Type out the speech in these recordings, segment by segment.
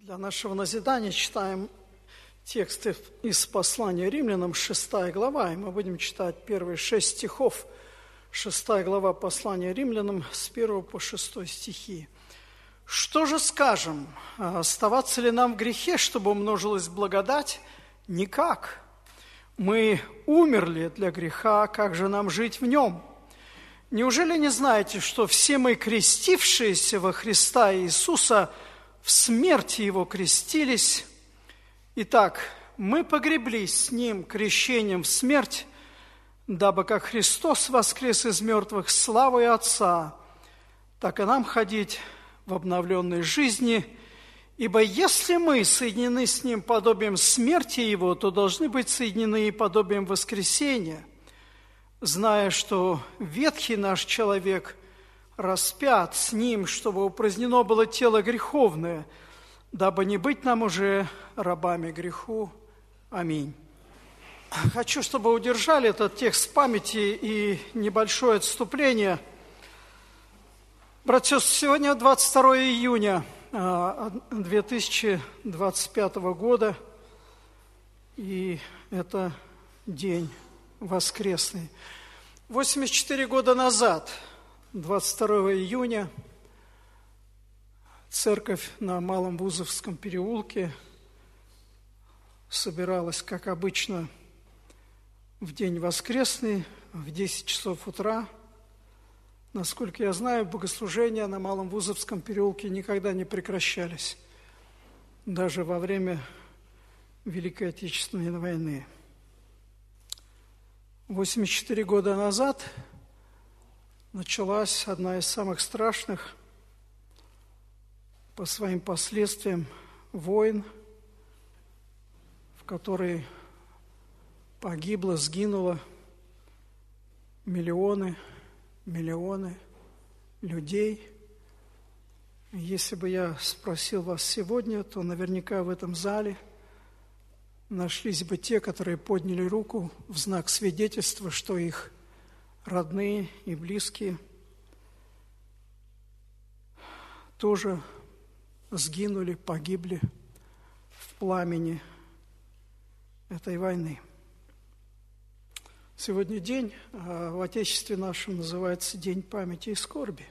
Для нашего назидания читаем тексты из послания Римлянам, 6 глава, и мы будем читать первые 6 стихов, 6 глава послания Римлянам с 1 по 6 стихи. «Что же скажем? Оставаться ли нам в грехе, чтобы умножилась благодать? Никак. Мы умерли для греха, как же нам жить в нем? Неужели не знаете, что все мы, крестившиеся во Христа Иисуса, в смерти Его крестились? Итак, мы погреблись с Ним крещением в смерть, дабы как Христос воскрес из мертвых славой Отца, так и нам ходить в обновленной жизни. Ибо если мы соединены с Ним подобием смерти Его, то должны быть соединены и подобием воскресения, зная, что ветхий наш человек распят с Ним, чтобы упразднено было тело греховное, дабы не быть нам уже рабами греху. Аминь». Хочу, чтобы вы удержали этот текст в памяти и небольшое отступление. Братья, сегодня 22 июня 2025 года, и это день воскресный. 84 года назад, 22 июня, церковь на Малом Бузовском переулке собиралась, как обычно, в день воскресный, в 10 часов утра. Насколько я знаю, богослужения на Малом Бузовском переулке никогда не прекращались, даже во время Великой Отечественной войны. 84 года назад началась одна из самых страшных по своим последствиям войн, в которой погибло, сгинуло миллионы людей. Если бы я спросил вас сегодня, то наверняка в этом зале нашлись бы те, которые подняли руку в знак свидетельства, что их родные и близкие тоже сгинули, погибли в пламени этой войны. Сегодня день в Отечестве нашем называется День памяти и скорби.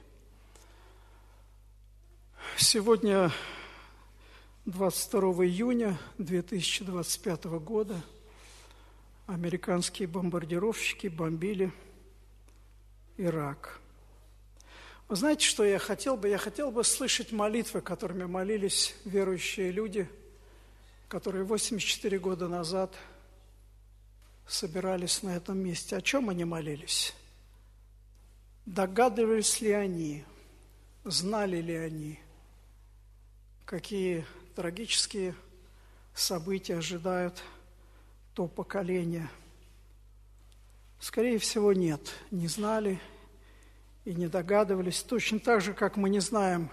Сегодня, 22 июня 2025 года, американские бомбардировщики бомбили Ирак. Вы знаете, что я хотел бы? Я хотел бы слышать молитвы, которыми молились верующие люди, которые 84 года назад собирались на этом месте. О чем они молились? Догадывались ли они? Знали ли они, какие трагические события ожидают то поколение? Скорее всего, нет, не знали и не догадывались. Точно так же, как мы не знаем,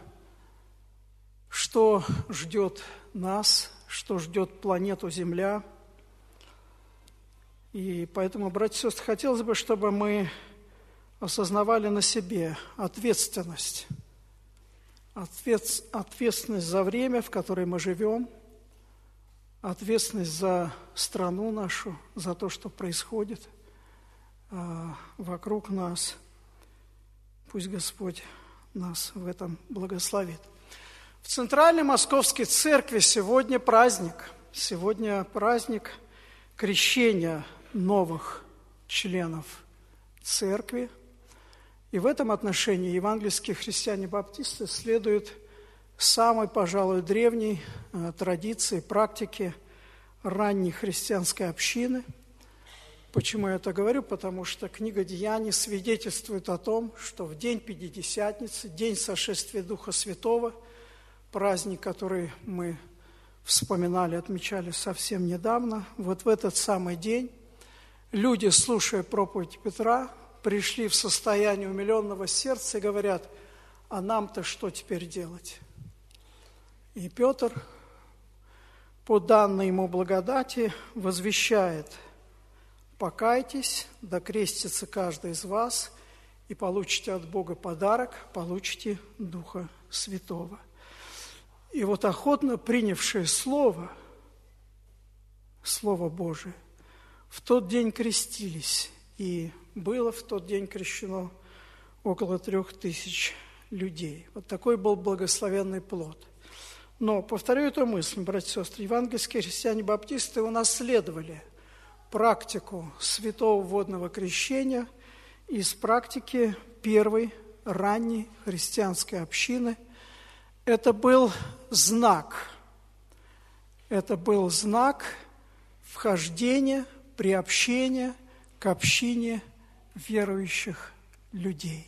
что ждет нас, что ждет планету Земля. И поэтому, братья и сестры, хотелось бы, чтобы мы осознавали на себе ответственность. Ответственность за время, в которое мы живем, ответственность за страну нашу, за то, что происходит вокруг нас. Пусть Господь нас в этом благословит. В Центральной Московской Церкви сегодня праздник. Сегодня праздник крещения новых членов Церкви. И в этом отношении евангельские христиане-баптисты следуют самой, пожалуй, древней традиции, практике ранней христианской общины. Почему я это говорю? Потому что книга Деяний свидетельствует о том, что в день Пятидесятницы, день сошествия Духа Святого, праздник, который мы вспоминали, отмечали совсем недавно, вот в этот самый день люди, слушая проповедь Петра, пришли в состояние умиленного сердца и говорят: а нам-то что теперь делать? И Петр, по данной ему благодати, возвещает: покайтесь, да крестится каждый из вас, и получите от Бога подарок, получите Духа Святого. И вот охотно принявшие Слово Божие, в тот день крестились, и было в тот день крещено около 3000 людей. Вот такой был благословенный плод. Но, повторю эту мысль, братья и сестры, евангельские христиане-баптисты унаследовали практику святого водного крещения из практики первой ранней христианской общины. Это был знак вхождения, приобщения к общине верующих людей.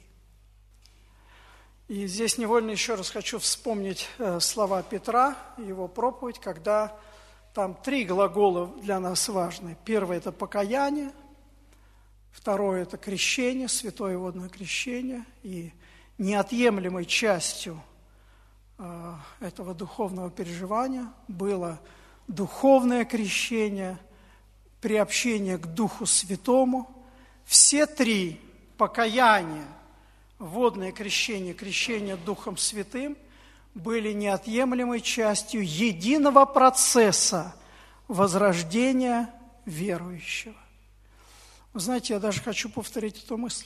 И здесь невольно еще раз хочу вспомнить слова Петра, его проповедь, когда там 3 глагола для нас важны. Первое – это покаяние, второе – это крещение, святое водное крещение, и неотъемлемой частью этого духовного переживания было духовное крещение, приобщение к Духу Святому. Все 3 – покаяние, водное крещение, крещение Духом Святым – были неотъемлемой частью единого процесса возрождения верующего. Вы знаете, я даже хочу повторить эту мысль.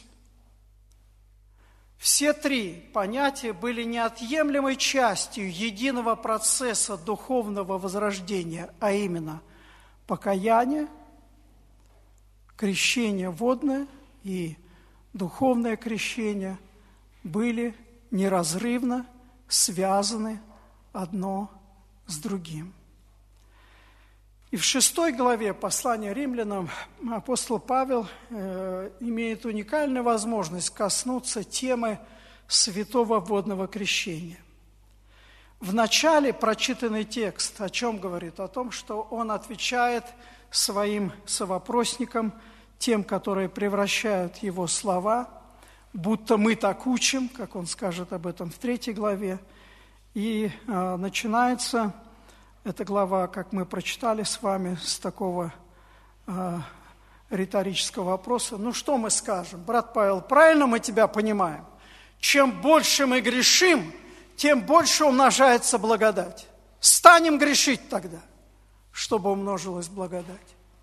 Все 3 понятия были неотъемлемой частью единого процесса духовного возрождения, а именно покаяние, крещение водное и духовное крещение были неразрывно связаны одно с другим. И в 6 главе послания римлянам апостол Павел имеет уникальную возможность коснуться темы святого водного крещения. В начале прочитанный текст о чем говорит? О том, что он отвечает своим совопросникам, тем, которые превращают его слова, будто мы так учим, как он скажет об этом в 3 главе. И начинается эта глава, как мы прочитали с вами, с такого риторического вопроса. Ну что мы скажем? Брат Павел, правильно мы тебя понимаем? Чем больше мы грешим, тем больше умножается благодать. Станем грешить тогда, чтобы умножилась благодать.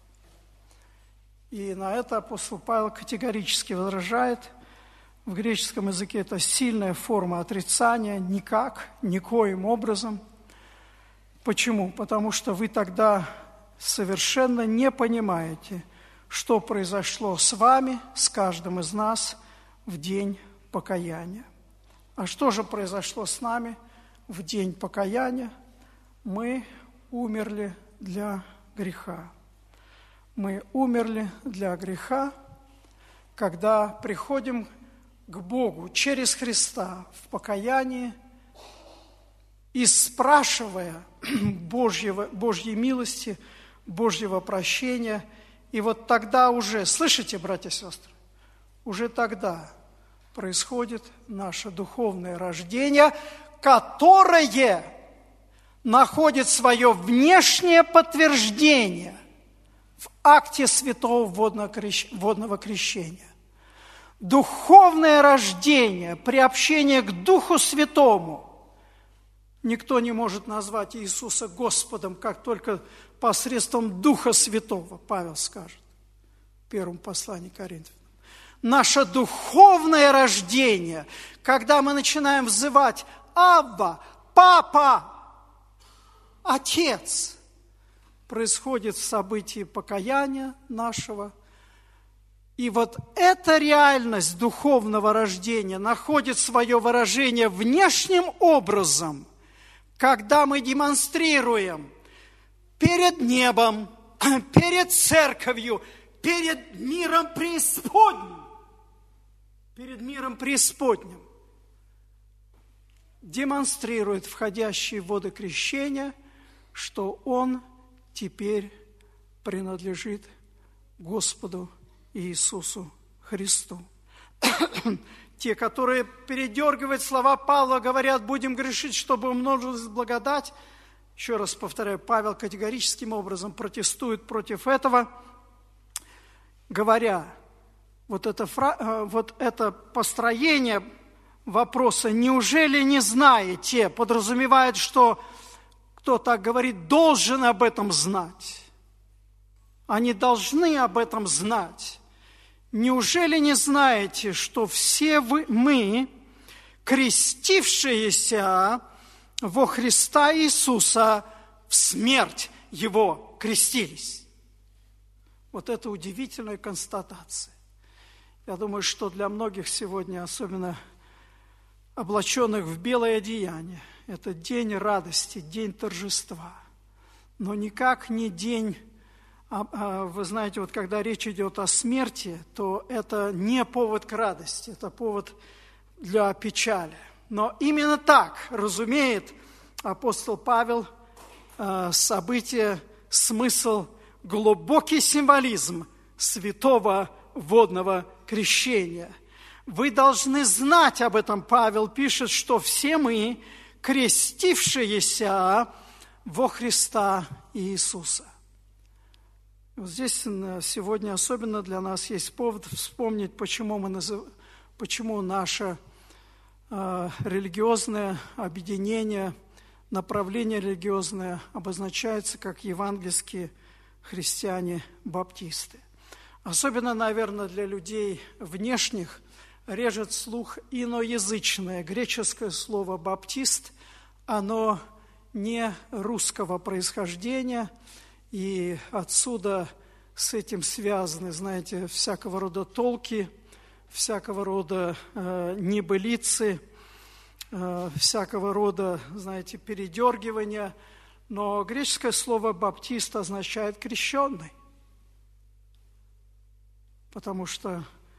И на это апостол Павел категорически возражает. В греческом языке это сильная форма отрицания, никак, никоим образом. Почему? Потому что вы тогда совершенно не понимаете, что произошло с вами, с каждым из нас в день покаяния. А что же произошло с нами в день покаяния? Мы умерли для греха. Мы умерли для греха, когда приходим к Богу через Христа в покаянии и спрашивая Божьей милости, Божьего прощения. И вот тогда уже, слышите, братья и сестры, уже тогда происходит наше духовное рождение, которое находит свое внешнее подтверждение в акте святого водного крещения. Духовное рождение, приобщение к Духу Святому. Никто не может назвать Иисуса Господом, как только посредством Духа Святого, Павел скажет в первом послании к Коринфянам. Наше духовное рождение, когда мы начинаем взывать «Абба», «Папа», «Отец», происходит в событии покаяния нашего. И вот эта реальность духовного рождения находит свое выражение внешним образом, когда мы демонстрируем перед небом, перед церковью, перед миром преисподним, демонстрирует входящие в воды крещения, что он теперь принадлежит Господу Иисусу Христу. Те, которые передергивают слова Павла, говорят, будем грешить, чтобы умножилась благодать. Еще раз повторяю, Павел категорическим образом протестует против этого, говоря, вот это построение вопроса «неужели не знаете?» подразумевает, что кто так говорит, должен об этом знать. Они должны об этом знать. Неужели не знаете, что все мы, крестившиеся во Христа Иисуса, в смерть Его крестились? Вот это удивительная констатация. Я думаю, что для многих сегодня, особенно облаченных в белое одеяние, это день радости, день торжества. Но никак не день, вы знаете, вот когда речь идет о смерти, то это не повод к радости, это повод для печали. Но именно так разумеет апостол Павел событие, смысл, глубокий символизм святого водного крещения. Вы должны знать об этом, Павел пишет, что все мы, крестившиеся во Христа Иисуса. Вот здесь сегодня особенно для нас есть повод вспомнить, почему наше религиозное объединение, направление религиозное обозначается как евангельские христиане-баптисты. Особенно, наверное, для людей внешних режет слух иноязычное греческое слово «баптист». Оно не русского происхождения, и отсюда с этим связаны, знаете, всякого рода толки, всякого рода небылицы, всякого рода, знаете, передергивания. Но греческое слово «баптист» означает «крещенный», потому что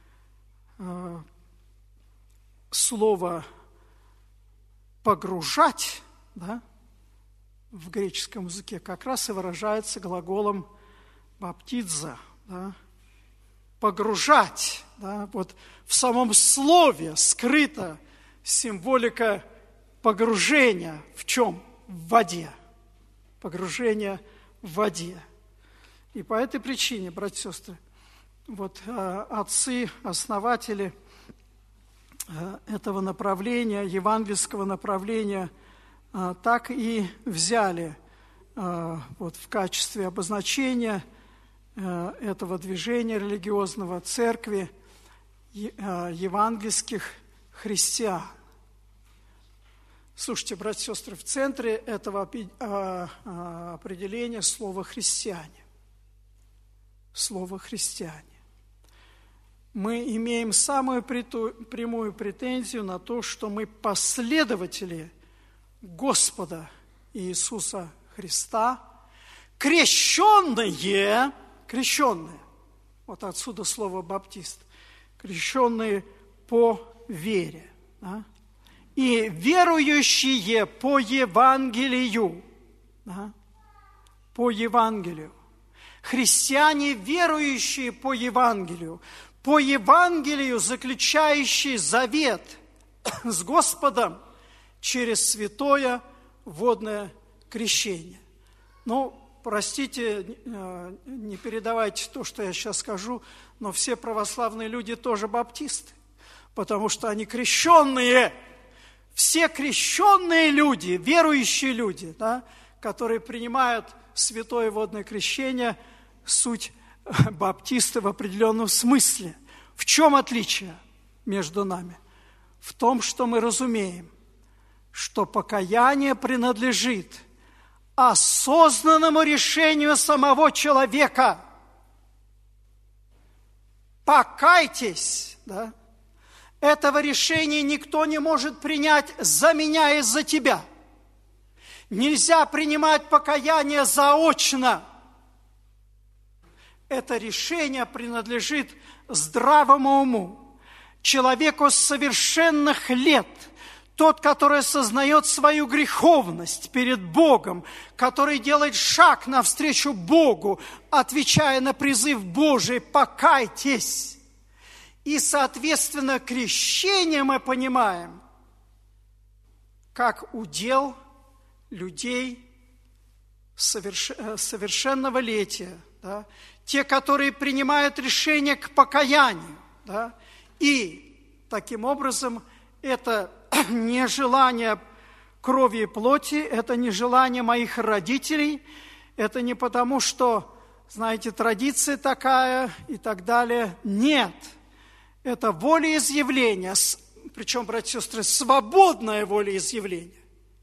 слово «погружать», да, в греческом языке как раз и выражается глаголом «баптиза», да, «погружать». Да, вот в самом слове скрыта символика погружения в чем? В воде. Погружение в воде. И по этой причине, братья и сестры, вот отцы, основатели этого направления, евангельского направления, так и взяли вот в качестве обозначения этого движения религиозного церкви евангельских христиан. Слушайте, братья и сестры, в центре этого определения слово «христиане». Слово «христиане». Мы имеем самую прямую претензию на то, что мы последователи Господа Иисуса Христа, крещенные, вот отсюда слово «баптист», крещенные по вере, да? И верующие по Евангелию, да? По Евангелию. Христиане, верующие по Евангелию, заключающие завет с Господом через святое водное крещение. Ну, простите, не передавайте то, что я сейчас скажу, но все православные люди тоже баптисты, потому что они крещенные. Все крещенные люди, верующие люди, да, которые принимают святое водное крещение, суть баптисты в определенном смысле. В чем отличие между нами? В том, что мы разумеем, что покаяние принадлежит осознанному решению самого человека. Покайтесь, да? Этого решения никто не может принять за меня и за тебя. Нельзя принимать покаяние заочно. Это решение принадлежит здравому уму, человеку с совершенных лет, тот, который осознает свою греховность перед Богом, который делает шаг навстречу Богу, отвечая на призыв Божий «покайтесь». И, соответственно, крещение мы понимаем как удел людей совершеннолетия, да? Те, которые принимают решение к покаянию. Да? И таким образом это не желание крови и плоти, это не желание моих родителей, это не потому, что, знаете, традиция такая и так далее. Нет, это волеизъявление, причем, братья и сестры, свободное волеизъявление.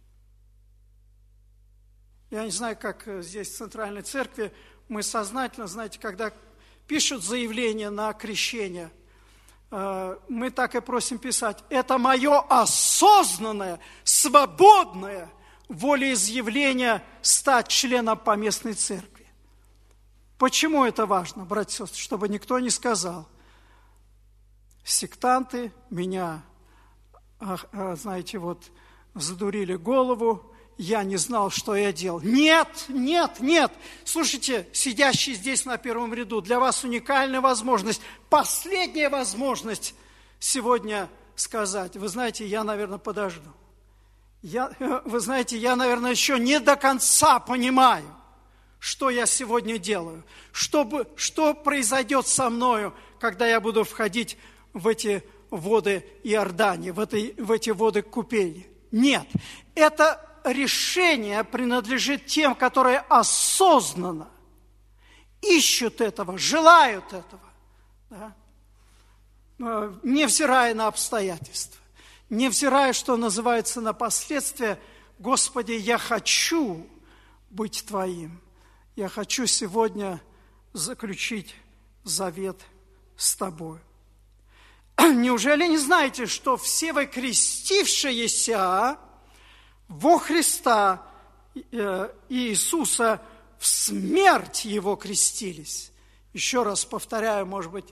Я не знаю, как здесь в Центральной Церкви, мы сознательно, знаете, когда пишут заявление на крещение, мы так и просим писать: это мое осознанное, свободное волеизъявление стать членом поместной церкви. Почему это важно, братья и сестры? Чтобы никто не сказал: сектанты меня, знаете, вот задурили голову, я не знал, что я делал. Нет, нет, нет. Слушайте, сидящие здесь на первом ряду, для вас уникальная возможность, последняя возможность сегодня сказать: вы знаете, я, наверное, подожду. Вы знаете, я, наверное, еще не до конца понимаю, что я сегодня делаю, что произойдет со мною, когда я буду входить в эти воды Иордании, в эти воды купели. Нет, это решение принадлежит тем, которые осознанно ищут этого, желают этого, да? Невзирая на обстоятельства, невзирая, что называется, на последствия. Господи, я хочу быть Твоим, я хочу сегодня заключить завет с Тобой. Неужели не знаете, что все вы крестившиеся во Христа Иисуса в смерть Его крестились? Еще раз повторяю, может быть,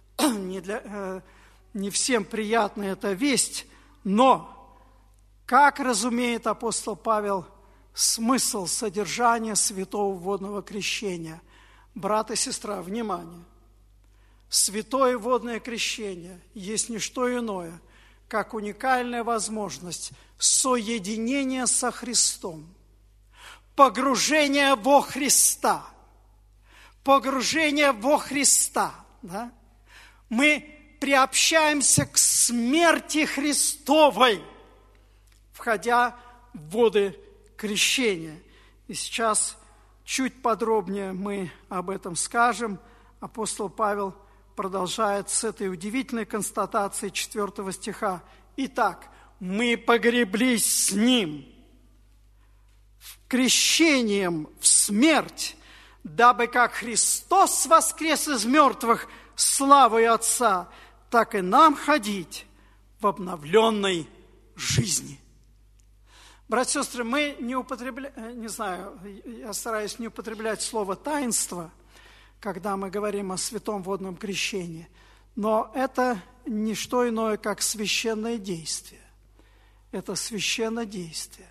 не всем приятна эта весть, но, как разумеет апостол Павел, смысл содержания святого водного крещения. Брат и сестра, внимание! Святое водное крещение есть не что иное, как уникальная возможность соединения со Христом, погружение во Христа. Погружение во Христа. Да? Мы приобщаемся к смерти Христовой, входя в воды крещения. И сейчас чуть подробнее мы об этом скажем. Апостол Павел продолжает с этой удивительной констатацией 4 стиха. Итак, мы погреблись с Ним крещением в смерть, дабы как Христос воскрес из мертвых славой Отца, так и нам ходить в обновленной жизни. Братья и сестры, мы не употребляем, не знаю, я стараюсь не употреблять слово «таинство», когда мы говорим о святом водном крещении, но это не что иное, как священное действие. Это священное действие.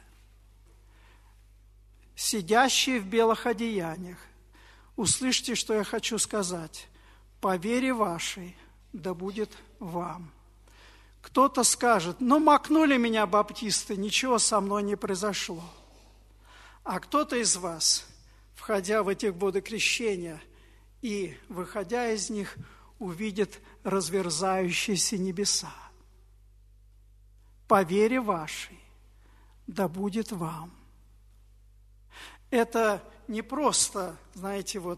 Сидящие в белых одеяниях, услышьте, что я хочу сказать. По вере вашей да будет вам. Кто-то скажет: ну, макнули меня баптисты, ничего со мной не произошло. А кто-то из вас, входя в эти воды крещения и выходя из них, увидит разверзающиеся небеса. По вере вашей да будет вам. Это не просто, знаете, вот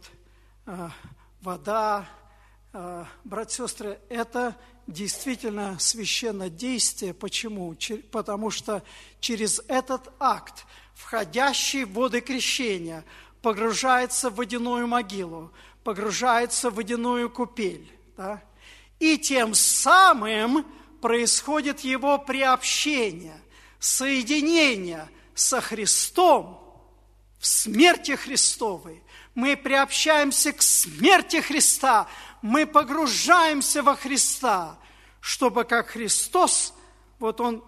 вода, братья и сестры, это действительно священное действие. Почему? Потому что через этот акт, входящий в воды крещения, погружается в водяную могилу, погружается в водяную купель. Да? И тем самым происходит его приобщение, соединение со Христом в смерти Христовой. Мы приобщаемся к смерти Христа, мы погружаемся во Христа, чтобы как Христос, вот Он,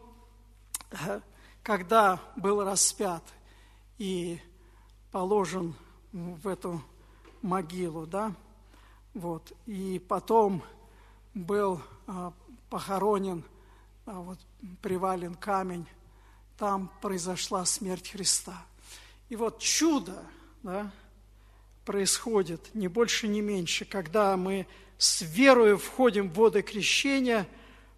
когда был распят и положен в эту могилу, да, вот, и потом был похоронен, вот, привален камень, там произошла смерть Христа. И вот чудо, да, происходит, не больше, не меньше, когда мы с верою входим в воды крещения,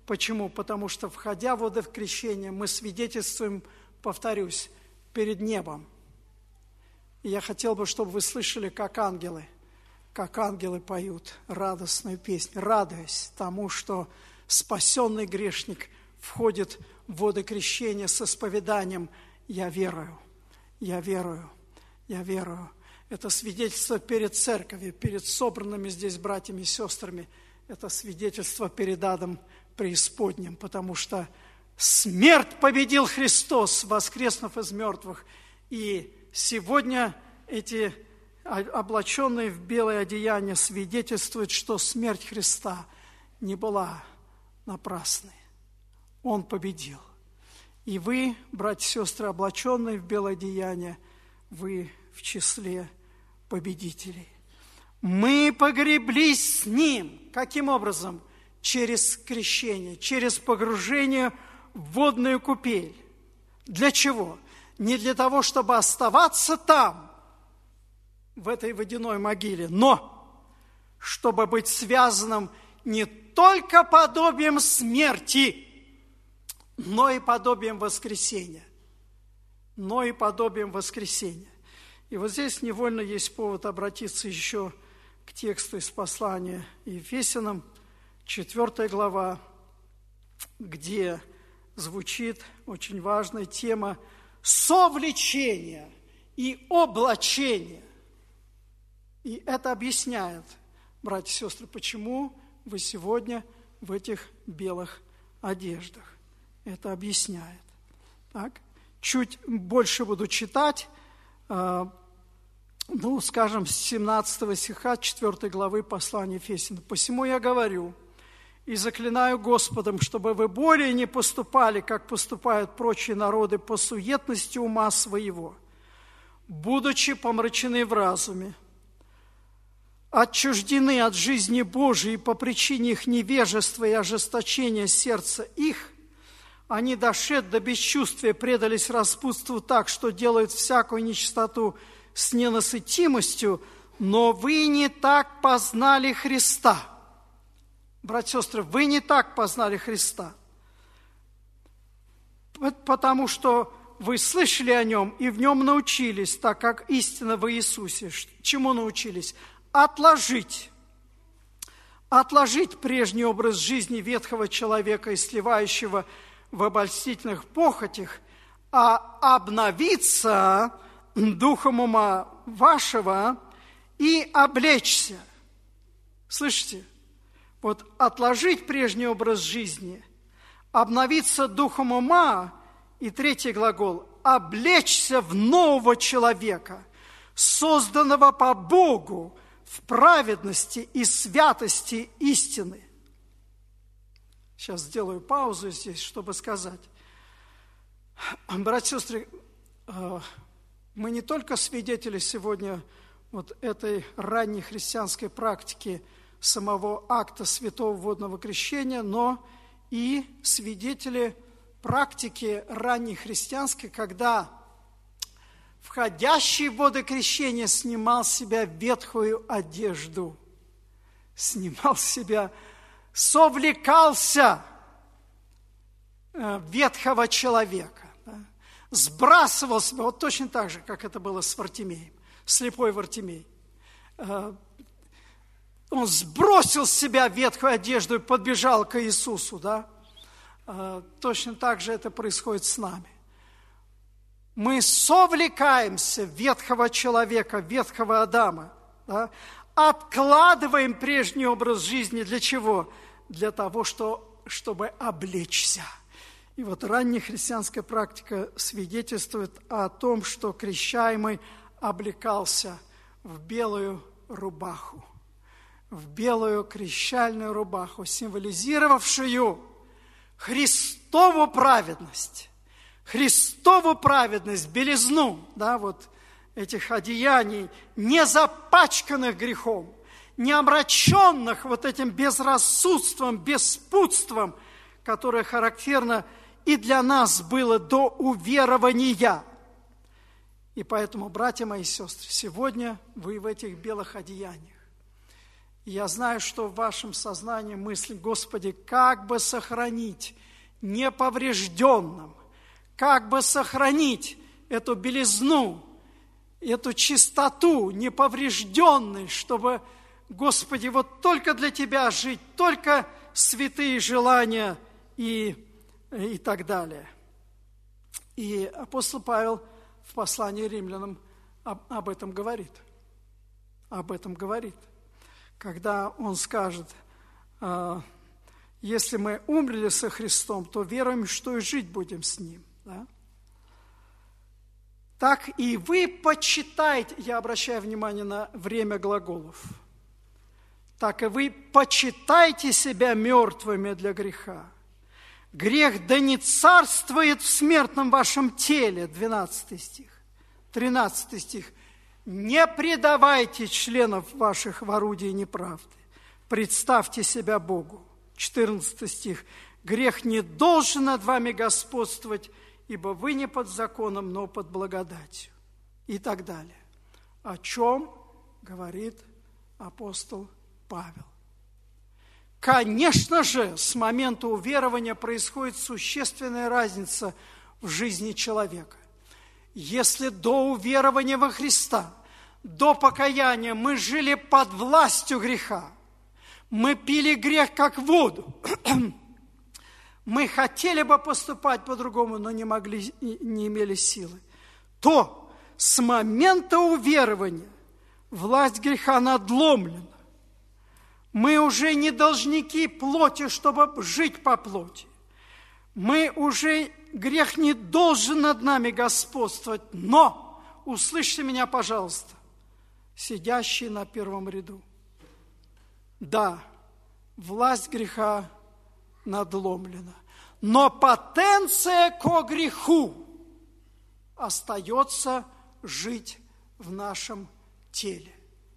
Почему? Потому что, входя в водокрещение, мы свидетельствуем, повторюсь, перед небом. И я хотел бы, чтобы вы слышали, как ангелы поют радостную песнь, радуясь тому, что спасенный грешник входит в водокрещение с исповеданием «Я верую, я верую, я верую». Это свидетельство перед церковью, перед собранными здесь братьями и сестрами. Это свидетельство перед адом преисподним, потому что смерть победил Христос, воскреснув из мертвых. И сегодня эти облаченные в белое одеяние свидетельствуют, что смерть Христа не была напрасной. Он победил. И вы, братья и сестры, облаченные в белое одеяние, вы в числе победителей. Мы погреблись с Ним. Каким образом? Через крещение, через погружение в водную купель. Для чего? Не для того, чтобы оставаться там, в этой водяной могиле, но чтобы быть связанным не только подобием смерти, но и подобием воскресения. Но и подобием воскресения. И вот здесь невольно есть повод обратиться еще к тексту из послания Ефесянам, 4 глава, где звучит очень важная тема совлечения и облачения. И это объясняет, братья и сестры, почему вы сегодня в этих белых одеждах. Это объясняет. Так? Чуть больше буду читать, скажем, с 17 стиха 4 главы послания Ефесянам. «Посему я говорю и заклинаю Господом, чтобы вы более не поступали, как поступают прочие народы, по суетности ума своего, будучи помрачены в разуме, отчуждены от жизни Божией по причине их невежества и ожесточения сердца их, они, дошед до бесчувствия, предались распутству так, что делают всякую нечистоту с ненасытимостью, но вы не так познали Христа». Братья и сестры, вы не так познали Христа, потому что вы слышали о Нем и в Нем научились, так как истина во Иисусе. Чему научились? Отложить прежний образ жизни ветхого человека и сливающего в обольстительных похотях, а обновиться духом ума вашего и облечься. Слышите? Вот отложить прежний образ жизни, обновиться духом ума, и 3 глагол, облечься в нового человека, созданного по Богу в праведности и святости истины. Сейчас сделаю паузу здесь, чтобы сказать. Братья и сестры, мы не только свидетели сегодня вот этой ранней христианской практики самого акта святого водного крещения, но и свидетели практики ранней христианской, когда входящий в водокрещение снимал с себя ветхую одежду, снимал с себя, совлекался ветхого человека, да, сбрасывал себя, вот точно так же, как это было с Вартимеем, слепой Вартимей. Он сбросил с себя ветхую одежду и подбежал к Иисусу, да? Точно так же это происходит с нами. Мы совлекаемся ветхого человека, ветхого Адама, да? Откладываем прежний образ жизни. Для чего? Для того, чтобы облечься. И вот ранняя христианская практика свидетельствует о том, что крещаемый облекался в белую рубаху, в белую крещальную рубаху, символизировавшую Христову праведность, белизну, да, вот этих одеяний, не запачканных грехом, не омраченных вот этим безрассудством, беспутством, которое характерно и для нас было до уверования. И поэтому, братья мои и сестры, сегодня вы в этих белых одеяниях. И я знаю, что в вашем сознании мысль: Господи, как бы сохранить неповрежденным, как бы сохранить эту белизну, эту чистоту, неповрежденной, чтобы, Господи, вот только для Тебя жить, только святые желания и так далее. И апостол Павел в послании римлянам об этом говорит. Об этом говорит. Когда он скажет: если мы умерли со Христом, то веруем, что и жить будем с Ним. Да? Так и вы почитайте, я обращаю внимание на время глаголов, так и вы почитайте себя мертвыми для греха. Грех да не царствует в смертном вашем теле, 12 стих. 13 стих. Не предавайте членов ваших в орудие неправды. Представьте себя Богу. 14 стих. Грех не должен над вами господствовать, ибо вы не под законом, но под благодатью. И так далее. О чем говорит апостол Павел? Конечно же, с момента уверования происходит существенная разница в жизни человека. Если до уверования во Христа, до покаяния мы жили под властью греха, мы пили грех как воду, мы хотели бы поступать по-другому, но не могли, не имели силы, то с момента уверования власть греха надломлена. Мы уже не должники плоти, чтобы жить по плоти. Грех не должен над нами господствовать, но, услышьте меня, пожалуйста, сидящие на первом ряду. Да, власть греха надломлена, но потенция ко греху остается жить в нашем теле.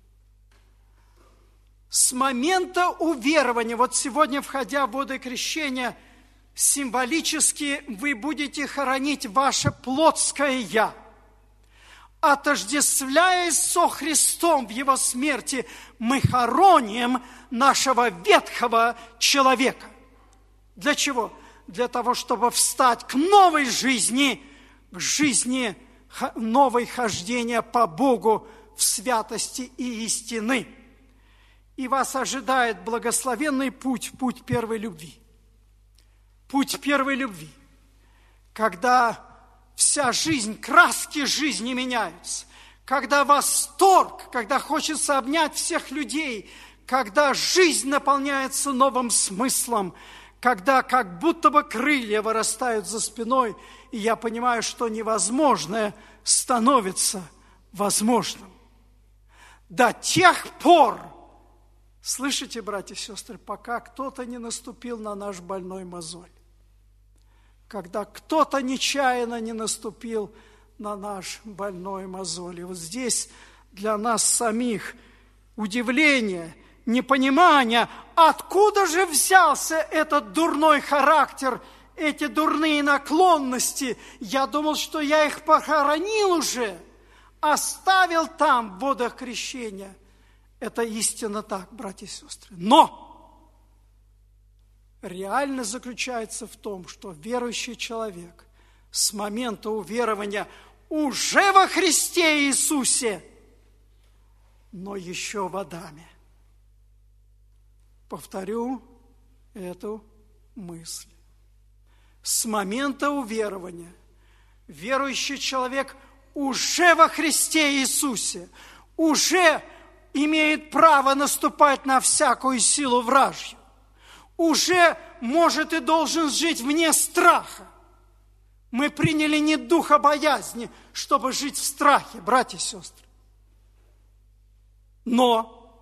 С момента уверования, вот сегодня, входя в воды крещения, символически вы будете хоронить ваше плотское «я». Отождествляясь со Христом в Его смерти, мы хороним нашего ветхого человека. Для чего? Для того, чтобы встать к новой жизни, к жизни новой хождения по Богу в святости и истины. И вас ожидает благословенный путь, путь первой любви. Путь первой любви, когда вся жизнь, краски жизни меняются, когда восторг, когда хочется обнять всех людей, когда жизнь наполняется новым смыслом, когда как будто бы крылья вырастают за спиной, и я понимаю, что невозможное становится возможным. До тех пор, слышите, братья и сестры, пока кто-то не наступил на наш больной мозоль, когда кто-то нечаянно не наступил на наш больной мозоль. И вот здесь для нас самих удивление, непонимание, откуда же взялся этот дурной характер, эти дурные наклонности. Я думал, что я их похоронил уже, оставил там в водах крещения. Это истинно так, братья и сестры. Но реальность заключается в том, что верующий человек с момента уверования уже во Христе Иисусе, но еще в Адаме. Повторю эту мысль. С момента уверования верующий человек уже во Христе Иисусе, уже имеет право наступать на всякую силу вражью, уже может и должен жить вне страха. Мы приняли не духа боязни, чтобы жить в страхе, братья и сестры. Но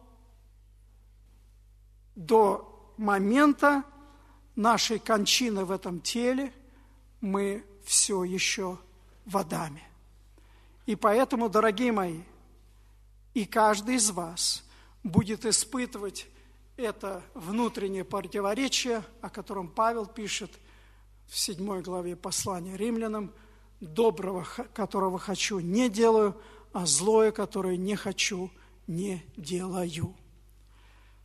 до момента нашей кончины в этом теле мы все еще в Адаме. И поэтому, дорогие мои, и каждый из вас будет испытывать это внутреннее противоречие, о котором Павел пишет в 7 главе послания римлянам: доброго, которого хочу, не делаю, а злое, которое не хочу, не делаю.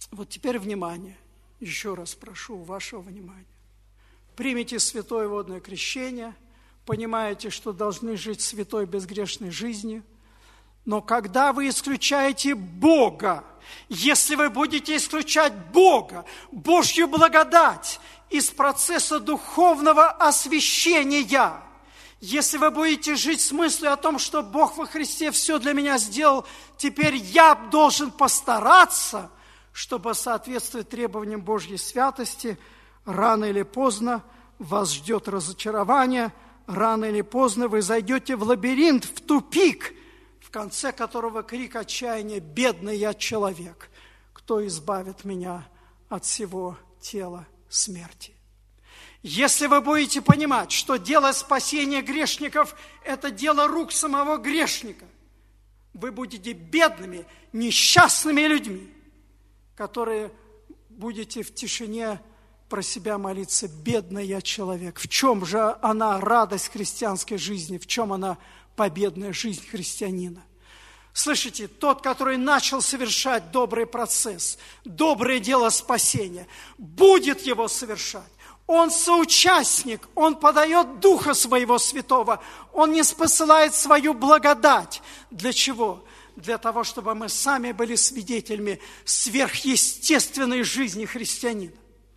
Вот теперь внимание, еще раз прошу вашего внимания. Примите святое водное крещение, понимаете, что должны жить святой безгрешной жизнью, но когда вы исключаете Бога, если вы будете исключать Бога, Божью благодать из процесса духовного освящения, если вы будете жить с мыслью о том, что Бог во Христе все для меня сделал, теперь я должен постараться, чтобы соответствовать требованиям Божьей святости, рано или поздно вас ждет разочарование, рано или поздно вы зайдете в лабиринт, в тупик, в конце которого крик отчаяния: «Бедный я человек, кто избавит меня от всего тела смерти?» Если вы будете понимать, что дело спасения грешников – это дело рук самого грешника, вы будете бедными, несчастными людьми, которые будете в тишине про себя молиться: «Бедный я человек». В чем же она радость христианской жизни? В чем она победная жизнь христианина? Слышите, тот, который начал совершать добрый процесс, доброе дело спасения, будет его совершать. Он соучастник, Он подает Духа Своего Святого, Он не спосылает свою благодать. Для чего? Для того, чтобы мы сами были свидетелями сверхъестественной жизни христианина.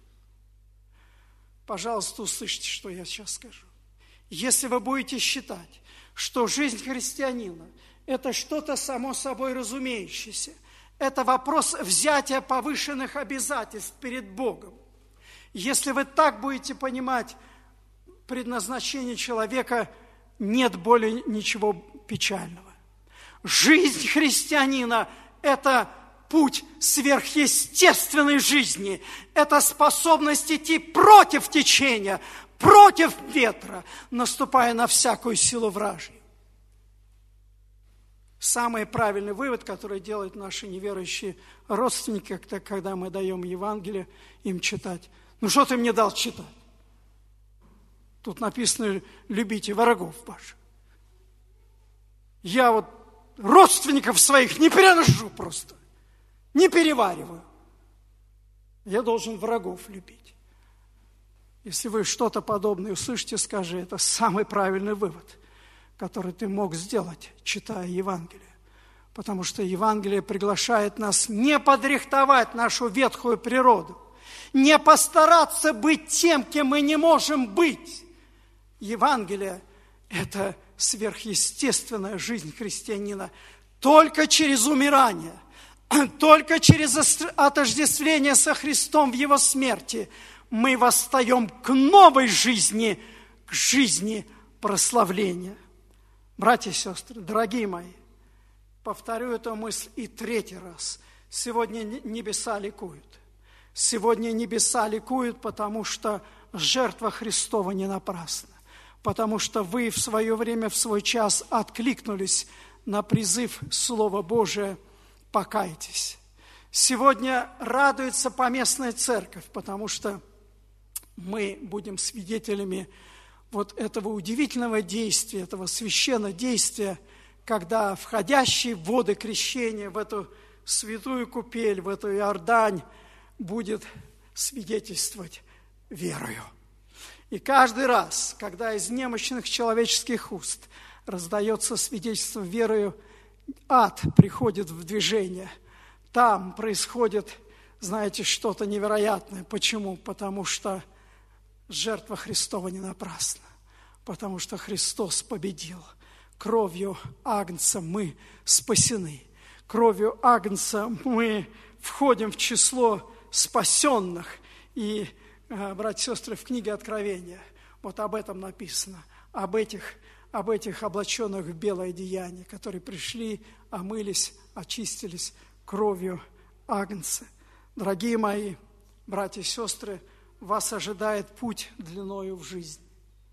Пожалуйста, услышьте, что я сейчас скажу. Если вы будете считать, что жизнь христианина – это что-то само собой разумеющееся, это вопрос взятия повышенных обязательств перед Богом, если вы так будете понимать предназначение человека, нет более ничего печального. Жизнь христианина – это путь сверхъестественной жизни. Это способность идти против течения, против ветра, наступая на всякую силу вражью. Самый правильный вывод, который делают наши неверующие родственники, когда мы даем Евангелие им читать: «Ну что ты мне дал читать? Тут написано: любите врагов ваших». Я вот родственников своих не переношу просто, не перевариваю. Я должен врагов любить. Если вы что-то подобное услышите, скажи: это самый правильный вывод, который ты мог сделать, читая Евангелие. Потому что Евангелие приглашает нас не подрихтовать нашу ветхую природу, не постараться быть тем, кем мы не можем быть. Евангелие – это сверхъестественная жизнь христианина. Только через умирание, только через отождествление со Христом в Его смерти мы восстаем к новой жизни, к жизни прославления. Братья и сестры, дорогие мои, повторю эту мысль и третий раз. Сегодня небеса ликуют. Сегодня небеса ликуют, потому что жертва Христова не напрасна. Потому что вы в свое время, в свой час откликнулись на призыв Слова Божия: покайтесь. Сегодня радуется поместная церковь, потому что мы будем свидетелями вот этого удивительного действия, этого священного действия, когда входящий в воды крещения, в эту святую купель, в эту Иордань, будет свидетельствовать верою. И каждый раз, когда из немощных человеческих уст раздается свидетельство верою, ад приходит в движение. Там происходит, знаете, что-то невероятное. Почему? Потому что жертва Христова не напрасна. Потому что Христос победил. Кровью Агнца мы спасены. Кровью Агнца мы входим в число спасенных. И, братья и сестры, в книге Откровения вот об этом написано, об этих облаченных в белое одеяние, которые пришли, омылись, очистились кровью Агнца. Дорогие мои братья и сестры, вас ожидает путь длиною в жизнь.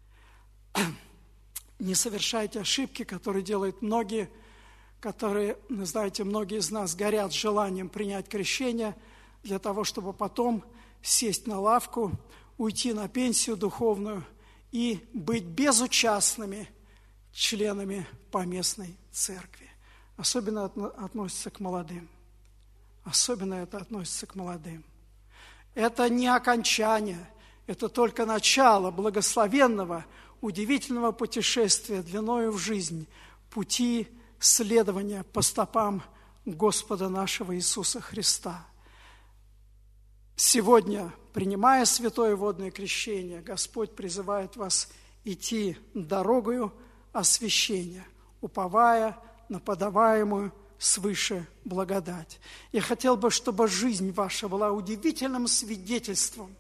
Не совершайте ошибки, которые делают многие, которые, знаете, многие из нас горят желанием принять крещение для того, чтобы потом сесть на лавку, уйти на пенсию духовную и быть безучастными членами поместной церкви. Особенно относится к молодым. Особенно это относится к молодым. Это не окончание, это только начало благословенного, удивительного путешествия длиною в жизнь, пути следования по стопам Господа нашего Иисуса Христа. Сегодня, принимая святое водное крещение, Господь призывает вас идти дорогою освящения, уповая на подаваемую свыше благодать. Я хотел бы, чтобы жизнь ваша была удивительным свидетельством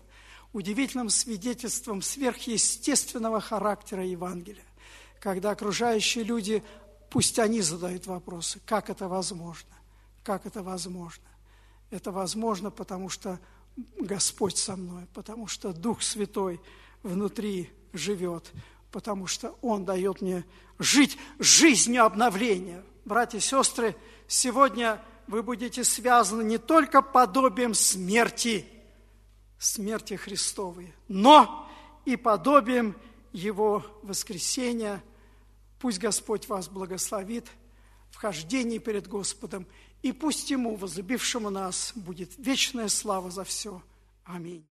сверхъестественного характера Евангелия, когда окружающие люди, пусть они задают вопросы, как это возможно, как это возможно. Это возможно, потому что Господь со мной, потому что Дух Святой внутри живет, потому что Он дает мне жить жизнью обновления. Братья и сестры, сегодня вы будете связаны не только подобием смерти Христовой, но и подобием Его воскресения. Пусть Господь вас благословит в хождении перед Господом, и пусть Ему, возлюбившему нас, будет вечная слава за все. Аминь.